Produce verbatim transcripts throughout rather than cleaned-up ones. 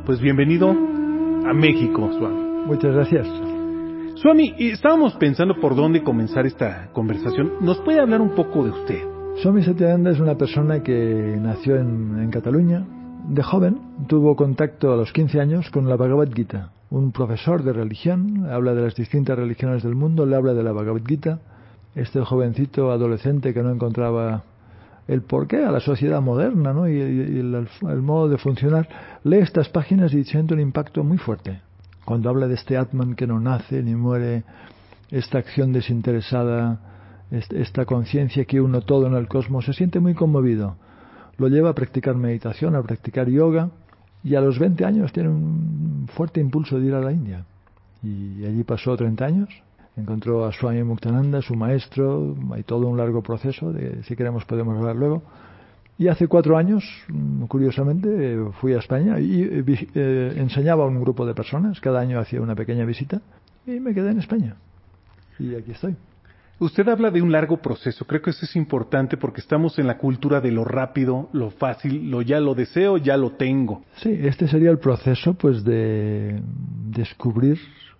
pues bienvenido a México, Swami. Muchas gracias. Swami, estábamos pensando por dónde comenzar esta conversación. ¿Nos puede hablar un poco de usted? Swami Satyananda es una persona que nació en, en Cataluña. De joven tuvo contacto a los quince años con la Bhagavad Gita. Un profesor de religión habla de las distintas religiones del mundo, le habla de la Bhagavad Gita. Este jovencito adolescente que no encontraba el porqué a la sociedad moderna, ¿no? y, y, y el, el modo de funcionar, lee estas páginas y siente un impacto muy fuerte. Cuando habla de este Atman que no nace ni muere, esta acción desinteresada, esta conciencia que uno todo en el cosmos, se siente muy conmovido. Lo lleva a practicar meditación, a practicar yoga, y a los veinte años tiene un fuerte impulso de ir a la India. Y allí pasó treinta años, encontró a Swami Muktananda, su maestro, hay todo un largo proceso, de, si queremos podemos hablar luego. Y hace cuatro años, curiosamente, fui a España y eh, enseñaba a un grupo de personas, cada año hacía una pequeña visita, y me quedé en España. Y aquí estoy. Usted habla de un largo proceso, creo que eso es importante porque estamos en la cultura de lo rápido, lo fácil, lo ya lo deseo, ya lo tengo. Sí, este sería el proceso pues de descubrir,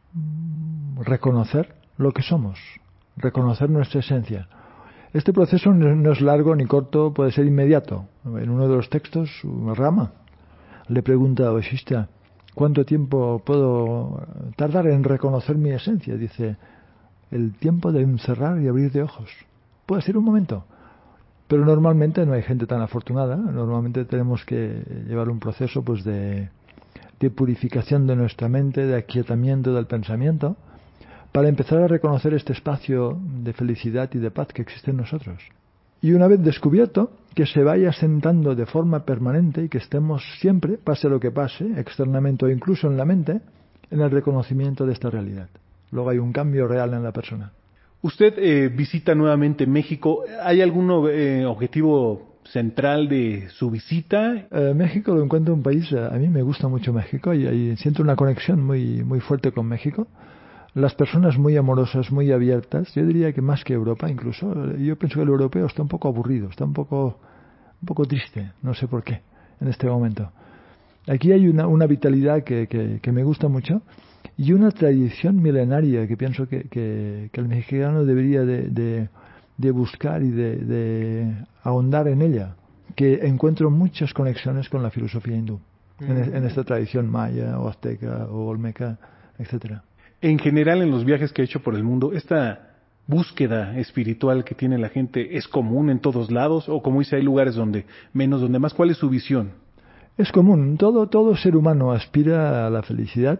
reconocer lo que somos, reconocer nuestra esencia. Este proceso no es largo ni corto, puede ser inmediato. En uno de los textos, Rama le pregunta a Vasishtha, ¿cuánto tiempo puedo tardar en reconocer mi esencia? Dice, el tiempo de cerrar y abrir de ojos. Puede ser un momento, pero normalmente no hay gente tan afortunada. Normalmente tenemos que llevar un proceso pues de, de purificación de nuestra mente, de aquietamiento del pensamiento, para empezar a reconocer este espacio de felicidad y de paz que existe en nosotros. Y una vez descubierto, que se vaya sentando de forma permanente y que estemos siempre, pase lo que pase, externamente o incluso en la mente, en el reconocimiento de esta realidad. Luego hay un cambio real en la persona. Usted eh, visita nuevamente México. ¿Hay algún eh, objetivo central de su visita? Eh, México lo encuentro un país, a mí me gusta mucho México y, y siento una conexión muy, muy fuerte con México. Las personas muy amorosas, muy abiertas, yo diría que más que Europa incluso. Yo pienso que el europeo está un poco aburrido, está un poco, un poco triste, no sé por qué, en este momento. Aquí hay una, una vitalidad que, que, que me gusta mucho y una tradición milenaria que pienso que, que, que el mexicano debería de, de, de buscar y de, de ahondar en ella, que encuentro muchas conexiones con la filosofía hindú, mm. en, en esta tradición maya o azteca o olmeca, etcétera. En general, en los viajes que he hecho por el mundo, esta búsqueda espiritual que tiene la gente es común en todos lados, o como dice, hay lugares donde menos, donde más. ¿Cuál es su visión? Es común. Todo, todo ser humano aspira a la felicidad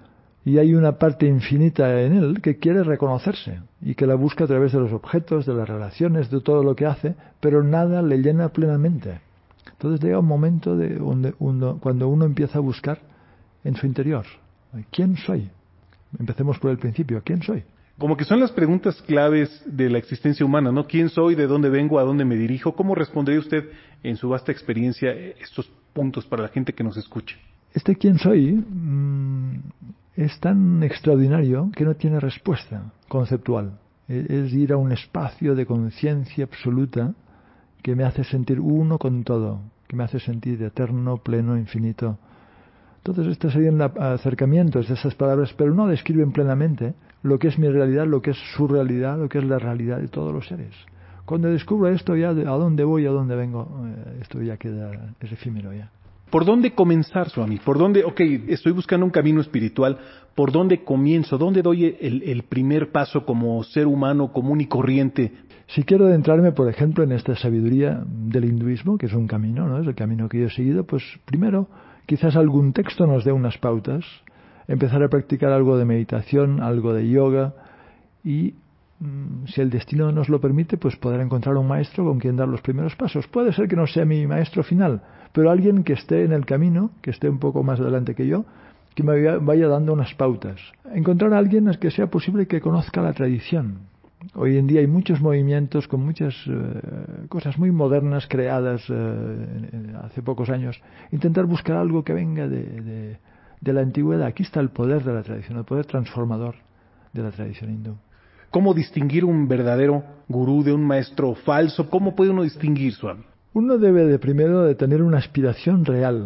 y hay una parte infinita en él que quiere reconocerse y que la busca a través de los objetos, de las relaciones, de todo lo que hace, pero nada le llena plenamente. Entonces llega un momento de donde uno, cuando uno empieza a buscar en su interior. ¿Quién soy? Empecemos por el principio. ¿Quién soy? Como que son las preguntas claves de la existencia humana, ¿no? ¿Quién soy? ¿De dónde vengo? ¿A dónde me dirijo? ¿Cómo respondería usted en su vasta experiencia estos puntos para la gente que nos escuche? Este quién soy mmm, es tan extraordinario que no tiene respuesta conceptual. Es ir a un espacio de conciencia absoluta que me hace sentir uno con todo, que me hace sentir eterno, pleno, infinito. Entonces estos serían acercamientos de esas palabras, pero no describen plenamente lo que es mi realidad, lo que es su realidad, lo que es la realidad de todos los seres. Cuando descubro esto ya, de a dónde voy, a dónde vengo, esto ya queda, es efímero ya. ¿Por dónde comenzar, Swami? ¿Por dónde, ok, estoy buscando un camino espiritual, ¿por dónde comienzo? ¿Dónde doy el, el primer paso como ser humano común y corriente? Si quiero adentrarme, por ejemplo, en esta sabiduría del hinduismo, que es un camino, ¿no? Es el camino que yo he seguido, pues primero, quizás algún texto nos dé unas pautas, empezar a practicar algo de meditación, algo de yoga y mmm, si el destino nos lo permite, pues poder encontrar un maestro con quien dar los primeros pasos. Puede ser que no sea mi maestro final, pero alguien que esté en el camino, que esté un poco más adelante que yo, que me vaya, vaya dando unas pautas. Encontrar a alguien que sea posible que conozca la tradición. Hoy en día hay muchos movimientos con muchas eh, cosas muy modernas creadas eh, hace pocos años. Intentar buscar algo que venga de, de, de la antigüedad. Aquí está el poder de la tradición, el poder transformador de la tradición hindú. ¿Cómo distinguir un verdadero gurú de un maestro falso? ¿Cómo puede uno distinguir, Swami? Uno debe de primero de tener una aspiración real.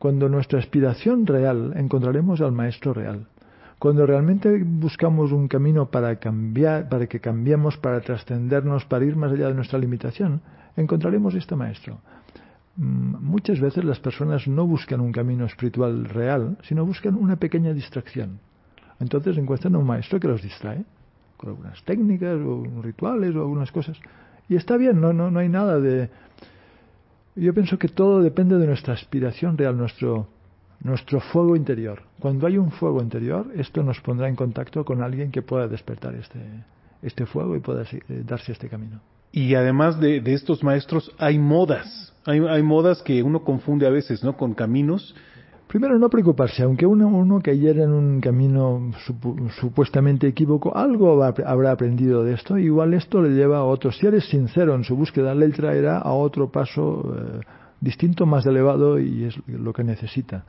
Cuando nuestra aspiración real, encontraremos al maestro real. Cuando realmente buscamos un camino para cambiar, para que cambiemos, para trascendernos, para ir más allá de nuestra limitación, encontraremos este maestro. Muchas veces las personas no buscan un camino espiritual real, sino buscan una pequeña distracción. Entonces encuentran un maestro que los distrae con algunas técnicas o rituales o algunas cosas. Y está bien, no, no, no hay nada de... Yo pienso que todo depende de nuestra aspiración real, nuestro, nuestro fuego interior. Cuando hay un fuego interior, esto nos pondrá en contacto con alguien que pueda despertar este, este fuego y pueda eh, darse este camino. Y además de, de estos maestros, hay modas. Hay, hay modas que uno confunde a veces, ¿no? Con caminos. Primero, no preocuparse, aunque uno, uno cayera en un camino supu, supuestamente equívoco, algo va, habrá aprendido de esto, igual esto le lleva a otro. Si eres sincero en su búsqueda, le traerá a otro paso eh, distinto, más elevado, y es lo que necesita.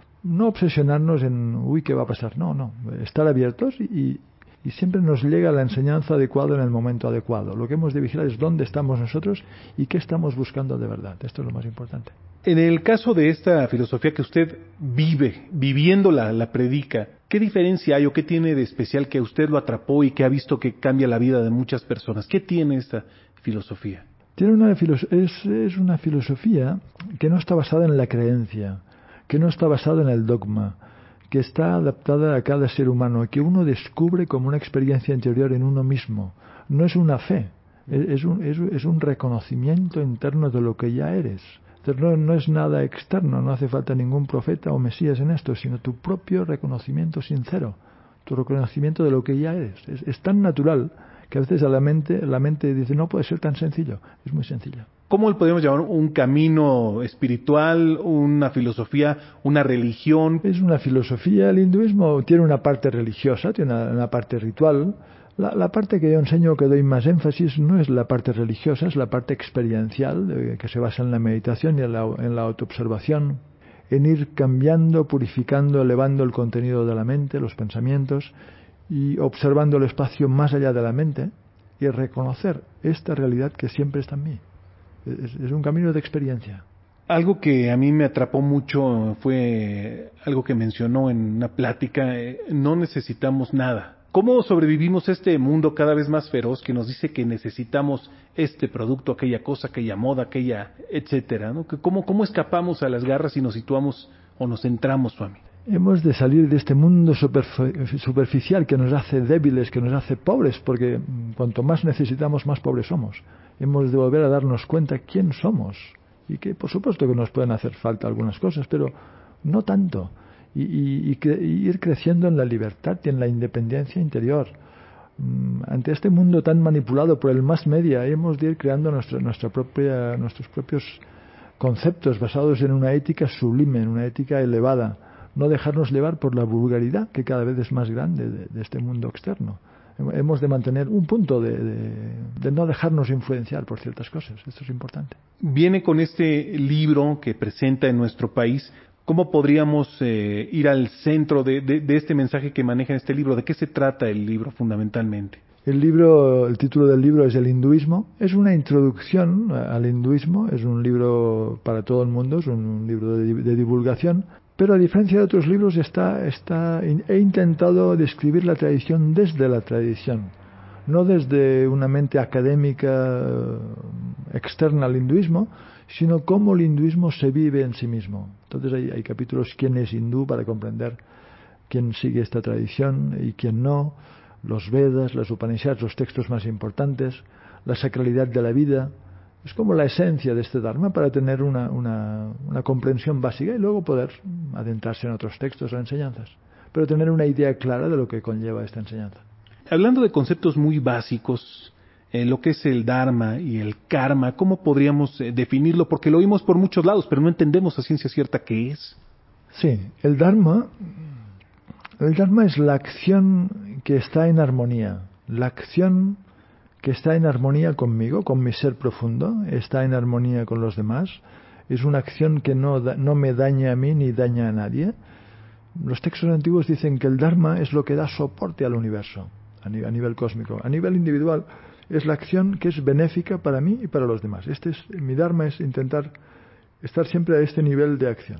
No obsesionarnos en, uy, ¿qué va a pasar? No, no, estar abiertos y, y siempre nos llega la enseñanza adecuada en el momento adecuado. Lo que hemos de vigilar es dónde estamos nosotros y qué estamos buscando de verdad. Esto es lo más importante. En el caso de esta filosofía que usted vive, viviéndola, la predica, ¿qué diferencia hay o qué tiene de especial que a usted lo atrapó y que ha visto que cambia la vida de muchas personas? ¿Qué tiene esta filosofía? Tiene una filoso- es, es una filosofía que no está basada en la creencia, que no está basada en el dogma, que está adaptada a cada ser humano, que uno descubre como una experiencia interior en uno mismo. No es una fe, es un, es, es un reconocimiento interno de lo que ya eres. No, no es nada externo, no hace falta ningún profeta o mesías en esto, sino tu propio reconocimiento sincero, tu reconocimiento de lo que ya eres. Es, es tan natural que a veces a la mente, la mente dice, no puede ser tan sencillo. Es muy sencillo. ¿Cómo le podemos llamar? ¿Un camino espiritual, una filosofía, una religión? Es una filosofía. El hinduismo tiene una parte religiosa, tiene una, una parte ritual. La, la parte que yo enseño, que doy más énfasis, no es la parte religiosa, es la parte experiencial, eh, que se basa en la meditación y en la, en la autoobservación, en ir cambiando, purificando, elevando el contenido de la mente, los pensamientos, y observando el espacio más allá de la mente, y reconocer esta realidad que siempre está en mí. Es, es un camino de experiencia. Algo que a mí me atrapó mucho fue algo que mencionó en una plática, eh, no necesitamos nada. ¿Cómo sobrevivimos a este mundo cada vez más feroz que nos dice que necesitamos este producto, aquella cosa, aquella moda, aquella, etcétera, ¿no? ¿Cómo, cómo escapamos a las garras y nos situamos o nos centramos, Swami? Hemos de salir de este mundo superficial que nos hace débiles, que nos hace pobres, porque cuanto más necesitamos, más pobres somos. Hemos de volver a darnos cuenta quién somos y que, por supuesto, que nos pueden hacer falta algunas cosas, pero no tanto. Y, y, y, cre- y ir creciendo en la libertad y en la independencia interior. Mm, ante este mundo tan manipulado por el mass media, hemos de ir creando nuestra, nuestra propia, nuestros propios conceptos basados en una ética sublime, en una ética elevada. No dejarnos llevar por la vulgaridad que cada vez es más grande de, de este mundo externo. Hemos de mantener un punto de, de, de no dejarnos influenciar por ciertas cosas. Esto es importante. Viene con este libro que presenta en nuestro país. ¿Cómo podríamos eh, ir al centro de, de, de este mensaje que maneja en este libro? ¿De qué se trata el libro fundamentalmente? El libro, el título del libro es El hinduismo. Es una introducción al hinduismo. Es un libro para todo el mundo. Es un libro de, de divulgación. Pero a diferencia de otros libros, está, está, he intentado describir la tradición desde la tradición, no desde una mente académica externa al hinduismo, sino cómo el hinduismo se vive en sí mismo. Entonces hay, hay capítulos quién es hindú para comprender quién sigue esta tradición y quién no, los Vedas, las Upanishads, los textos más importantes, la sacralidad de la vida. Es como la esencia de este Dharma para tener una, una, una comprensión básica y luego poder adentrarse en otros textos o enseñanzas, pero tener una idea clara de lo que conlleva esta enseñanza. Hablando de conceptos muy básicos, eh, lo que es el Dharma y el Karma, ¿cómo podríamos eh, definirlo? Porque lo oímos por muchos lados, pero no entendemos a ciencia cierta qué es. Sí, el Dharma, el Dharma es la acción que está en armonía, la acción que está en armonía conmigo, con mi ser profundo, está en armonía con los demás, es una acción que no, da, no me daña a mí ni daña a nadie. Los textos antiguos dicen que el Dharma es lo que da soporte al universo, a nivel, a nivel cósmico. A nivel individual es la acción que es benéfica para mí y para los demás. Este es, mi Dharma es intentar estar siempre a este nivel de acción.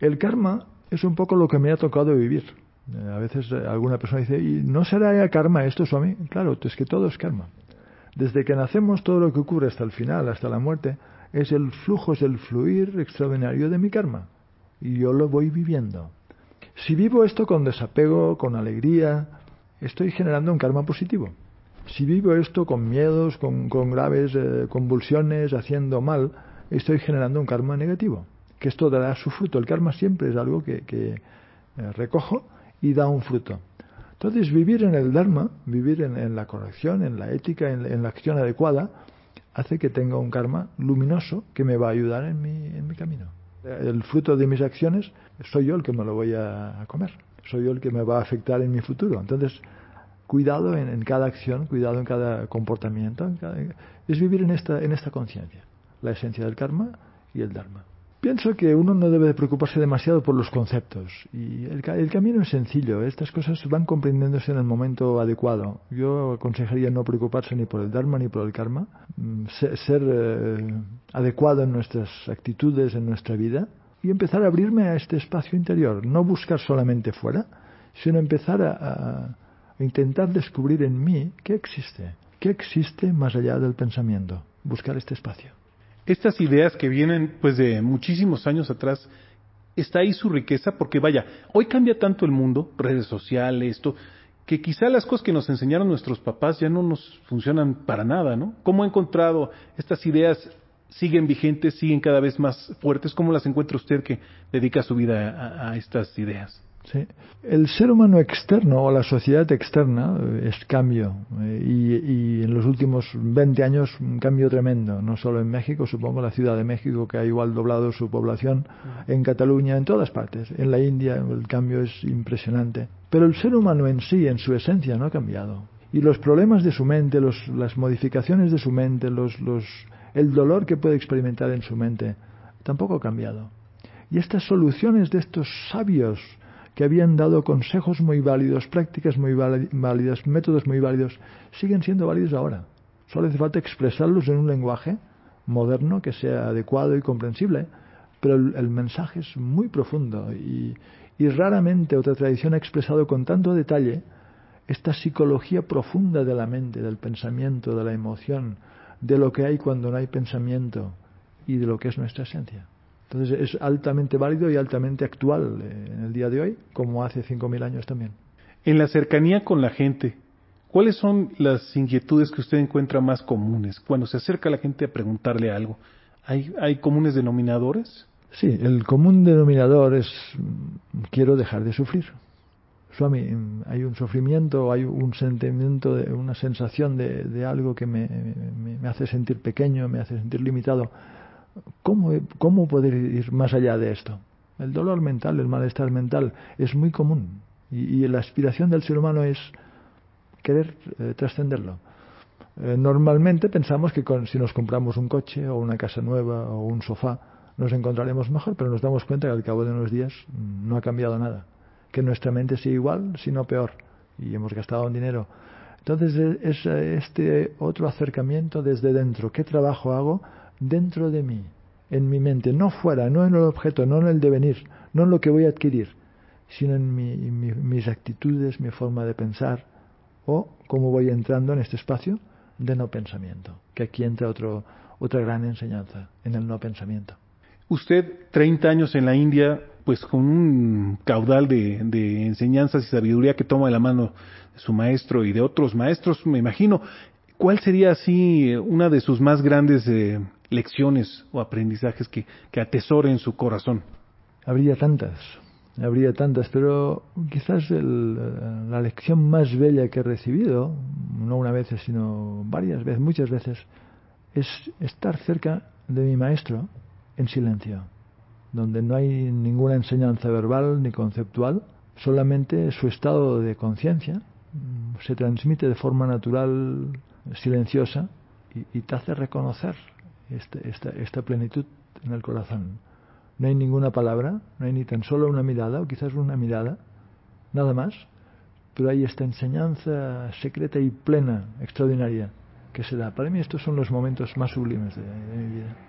El karma es un poco lo que me ha tocado vivir. A veces alguna persona dice, ¿y no será karma esto, Swami? Claro, es que todo es karma. Desde que nacemos, todo lo que ocurre hasta el final, hasta la muerte, es el flujo, es el fluir extraordinario de mi karma. Y yo lo voy viviendo. Si vivo esto con desapego, con alegría, estoy generando un karma positivo. Si vivo esto con miedos, con, con graves eh, convulsiones, haciendo mal, estoy generando un karma negativo. Que esto dará su fruto. El karma siempre es algo que, que eh, recojo y da un fruto. Entonces, vivir en el Dharma, vivir en, en la corrección, en la ética, en, en la acción adecuada, hace que tenga un karma luminoso que me va a ayudar en mi, en mi camino. El fruto de mis acciones soy yo el que me lo voy a comer, soy yo el que me va a afectar en mi futuro. Entonces, cuidado en, en cada acción, cuidado en cada comportamiento, en cada, es vivir en esta, en esta conciencia, la esencia del karma y el Dharma. Pienso que uno no debe de preocuparse demasiado por los conceptos y el, el camino es sencillo, estas cosas van comprendiéndose en el momento adecuado. Yo aconsejaría no preocuparse ni por el Dharma ni por el karma, ser, ser eh, adecuado en nuestras actitudes, en nuestra vida y empezar a abrirme a este espacio interior, no buscar solamente fuera, sino empezar a, a, a intentar descubrir en mí qué existe, qué existe más allá del pensamiento, buscar este espacio. Estas ideas que vienen pues de muchísimos años atrás, está ahí su riqueza, porque vaya, hoy cambia tanto el mundo, redes sociales, esto, que quizá las cosas que nos enseñaron nuestros papás ya no nos funcionan para nada, ¿no? ¿Cómo ha encontrado estas ideas? ¿Siguen vigentes, siguen cada vez más fuertes? ¿Cómo las encuentra usted que dedica su vida a, a estas ideas? Sí. El ser humano externo o la sociedad externa es cambio eh, y, y en los últimos veinte años un cambio tremendo, no solo en México, supongo la Ciudad de México que ha igual doblado su población, en Cataluña, en todas partes, en la India el cambio es impresionante, pero el ser humano en sí, en su esencia, no ha cambiado y los problemas de su mente, los, las modificaciones de su mente, los, los, el dolor que puede experimentar en su mente, tampoco ha cambiado. Y estas soluciones de estos sabios que habían dado consejos muy válidos, prácticas muy válidas, métodos muy válidos, siguen siendo válidos ahora. Solo hace falta expresarlos en un lenguaje moderno que sea adecuado y comprensible, pero el, el mensaje es muy profundo y, y raramente otra tradición ha expresado con tanto detalle esta psicología profunda de la mente, del pensamiento, de la emoción, de lo que hay cuando no hay pensamiento y de lo que es nuestra esencia. Entonces es altamente válido y altamente actual en el día de hoy, como hace cinco mil años también. En la cercanía con la gente, ¿cuáles son las inquietudes que usted encuentra más comunes? Cuando se acerca la gente a preguntarle algo, ¿hay, hay comunes denominadores? Sí, el común denominador es quiero dejar de sufrir. Swami, hay un sufrimiento, hay un sentimiento, de, una sensación de, de algo que me, me, me hace sentir pequeño, me hace sentir limitado. ¿Cómo, ¿Cómo poder ir más allá de esto? El dolor mental, el malestar mental es muy común y, y la aspiración del ser humano es querer eh, trascenderlo. Eh, normalmente pensamos que con, si nos compramos un coche o una casa nueva o un sofá nos encontraremos mejor, pero nos damos cuenta que al cabo de unos días no ha cambiado nada, que nuestra mente sigue igual, sino peor, y hemos gastado un dinero. Entonces es este otro acercamiento desde dentro. ¿Qué trabajo hago dentro de mí, en mi mente, no fuera, no en el objeto, no en el devenir, no en lo que voy a adquirir, sino en mi, mi, mis actitudes, mi forma de pensar, o cómo voy entrando en este espacio de no pensamiento, que aquí entra otro, otra gran enseñanza, en el no pensamiento. Usted, treinta años en la India, pues con un caudal de, de enseñanzas y sabiduría que toma de la mano de su maestro y de otros maestros, me imagino. ¿Cuál sería así una de sus más grandes eh, lecciones o aprendizajes que, que atesore en su corazón? Habría tantas, habría tantas, pero quizás el, la lección más bella que he recibido, no una vez, sino varias veces, muchas veces, es estar cerca de mi maestro en silencio, donde no hay ninguna enseñanza verbal ni conceptual, solamente su estado de conciencia se transmite de forma natural, silenciosa, y, y te hace reconocer este, esta, esta plenitud en el corazón. No hay ninguna palabra, no hay ni tan solo una mirada, o quizás una mirada, nada más, pero hay esta enseñanza secreta y plena, extraordinaria, que se da. Para mí estos son los momentos más sublimes de, de mi vida.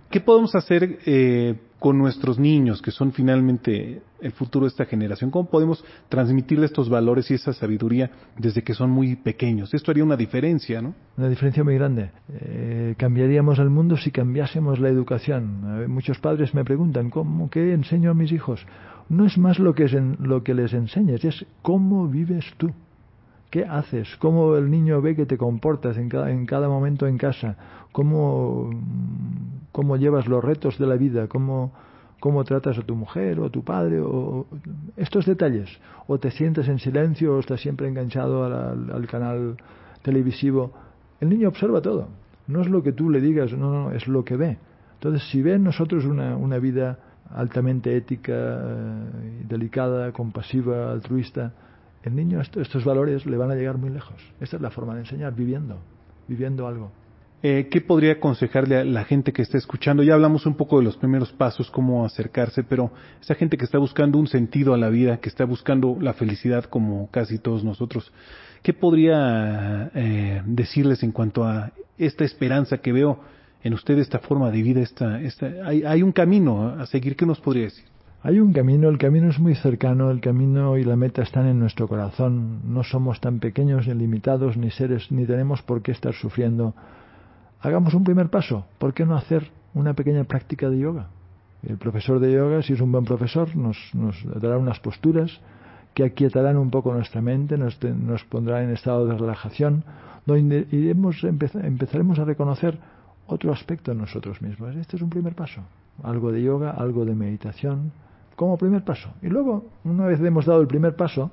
¿Qué podemos hacer eh, con nuestros niños, que son finalmente el futuro de esta generación? ¿Cómo podemos transmitirles estos valores y esa sabiduría desde que son muy pequeños? Esto haría una diferencia, ¿no? Una diferencia muy grande. Eh, cambiaríamos el mundo si cambiásemos la educación. Eh, muchos padres me preguntan, ¿cómo, ¿qué enseño a mis hijos? No es más lo que, es en, lo que les enseñes, es cómo vives tú. ¿Qué haces? ¿Cómo el niño ve que te comportas en cada, en cada momento en casa? ¿Cómo, cómo llevas los retos de la vida? ¿Cómo, cómo tratas a tu mujer o a tu padre? O, estos detalles. O te sientes en silencio o estás siempre enganchado al, al canal televisivo. El niño observa todo. No es lo que tú le digas, no, no, es lo que ve. Entonces, si ve en nosotros una, una vida altamente ética, eh, delicada, compasiva, altruista, el niño estos, estos valores le van a llegar muy lejos. Esta es la forma de enseñar, viviendo, viviendo algo. Eh, ¿Qué podría aconsejarle a la gente que está escuchando? Ya hablamos un poco de los primeros pasos, cómo acercarse, pero esa gente que está buscando un sentido a la vida, que está buscando la felicidad como casi todos nosotros, ¿qué podría eh, decirles en cuanto a esta esperanza que veo en usted, esta forma de vida? Esta, esta, hay, hay un camino a seguir. ¿Qué nos podría decir? Hay un camino, el camino es muy cercano, el camino y la meta están en nuestro corazón. No somos tan pequeños ni limitados ni seres, ni tenemos por qué estar sufriendo. Hagamos un primer paso. ¿Por qué no hacer una pequeña práctica de yoga? El profesor de yoga, si es un buen profesor, nos, nos dará unas posturas que aquietarán un poco nuestra mente, nos, nos pondrán en estado de relajación, donde iremos, empezaremos a reconocer otro aspecto en nosotros mismos. Este es un primer paso. Algo de yoga, algo de meditación, como primer paso. Y luego, una vez hemos dado el primer paso,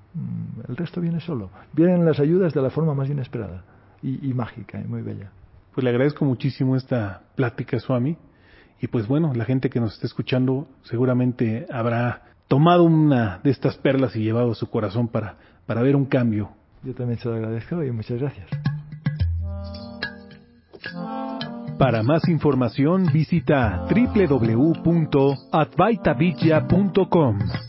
el resto viene solo. Vienen las ayudas de la forma más inesperada y, y mágica y muy bella. Pues le agradezco muchísimo esta plática, Swami. Y pues bueno, la gente que nos está escuchando seguramente habrá tomado una de estas perlas y llevado a su corazón para, para ver un cambio. Yo también se lo agradezco y muchas gracias. Para más información visita doble u doble u doble u punto advaita vidya punto com.